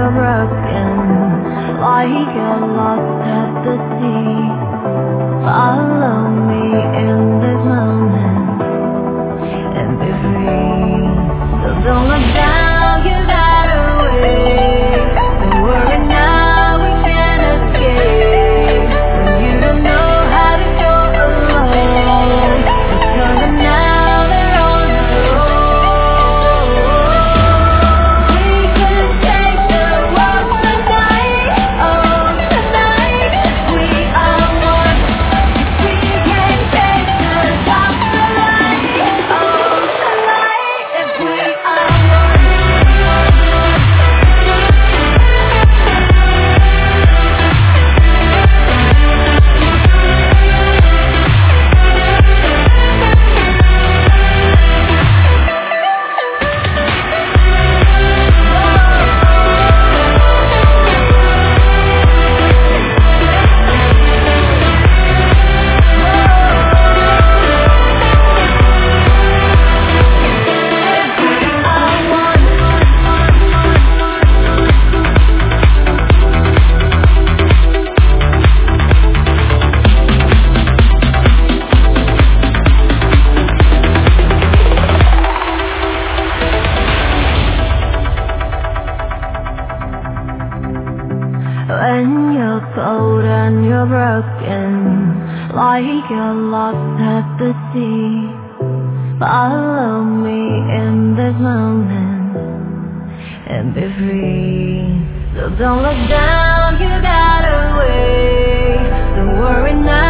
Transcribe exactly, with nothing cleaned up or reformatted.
you're broken, like you're lost at the sea. Follow me in this moment and be free. So don't look down, give that away. Don't worry now, we can't escape. When you don't know how to go alone, just turn them now, they're on their own. We can take the world tonight, oh tonight. We are one. We can take the top of the line, oh tonight. If we are one. When you're cold and you're broken, like you're lost at the sea, follow me in this moment and be free. So don't look down, you got away. Don't worry now.